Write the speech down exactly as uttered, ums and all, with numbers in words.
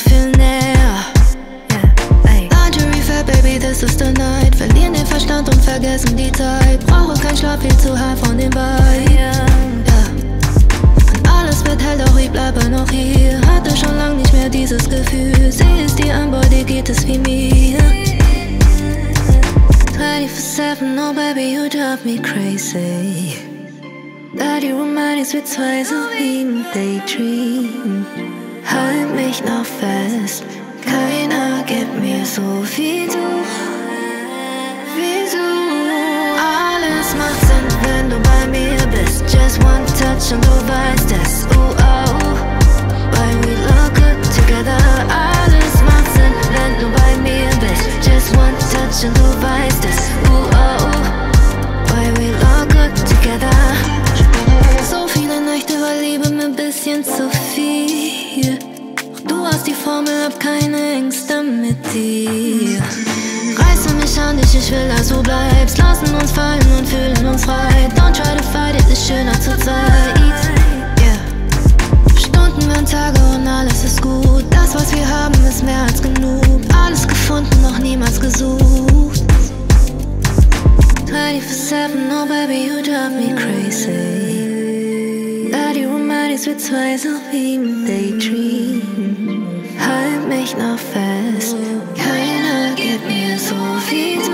viel näher. Lingerie fat, baby, this is the night. Verlieren den Verstand und vergessen die Zeit. Brauche kein Schlaf, viel zu hart von den beiden. Yeah. Und alles wird hell, doch ich bleibe noch hier. Hatte schon lang nicht mehr dieses Gefühl. Sie ist die Antwort, dir geht es wie mir. twenty-four seven, oh baby, you drive me crazy. Dirty Romantics, wir zwei so wie im Daydream. Halt mich noch fest, keiner gibt mir so wie du, wie du. Alles macht Sinn, wenn du bei mir bist. Just one touch und du weißt es, uh, oh. Why we look good together. Alles macht Sinn, wenn du bei mir bist. Just one touch und du weißt es, uh, oh. Why we look good together. So viele Nächte war Liebe mir bisschen zu viel. Du hast die Formel, hab keine Ängste mit dir. Reiß mich an dich, ich will, dass du bleibst. Lassen uns fallen und fühlen uns frei. Don't try to fight it, ist schöner zur Zeit. Yeah. Stunden werden Tage und alles ist gut. Das, was wir haben, ist mehr als genug. Alles gefunden, noch niemals gesucht. twenty-four seven, oh baby, you drive me crazy. Dirty Romantics, wir zwei so wie im Daydream. Halt mich noch fest, keiner gibt mir so viel.